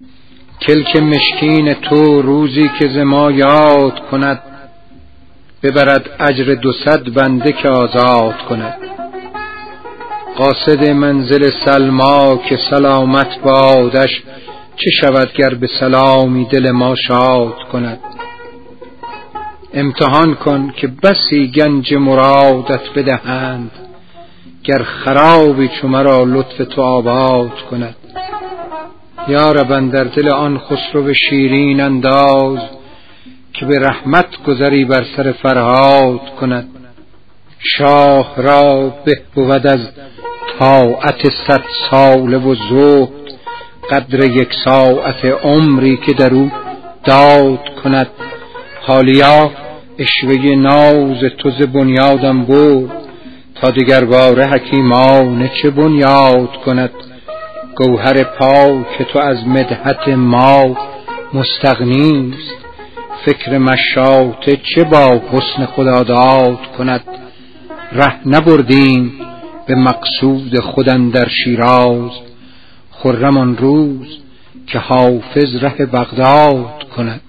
کلک مشکین تو روزی که ز ما یاد کند، ببرد اجر 200 بنده که آزاد کند. قاصد منزل سلما که سلامت بادش، چه شود گر به سلامی دل ما شاد کند. امتحان کن که بسی گنج مرادت بدهند، گر خرابی چو مرا لطف تو آباد کند. یا رب اندر دل آن خسرو شیرین انداز، که به رحمت گذری بر سر فرهاد کند. شاه را به بود از طاعت 100 ساله و زهد، قدر 1 ساعت عمری که در او داد کند. حالیا عشوه ناز تو ز بنیادم برد، تا دگر باره حکیمانه چه بنیاد کند. گوهر پاک تو از مدحت ما مستغنیست، فکر مشاطه چه با حسن خداداد کند. ره نبردیم به مقصود خود اندر شیراز، خرم آن روز که حافظ ره بغداد کند.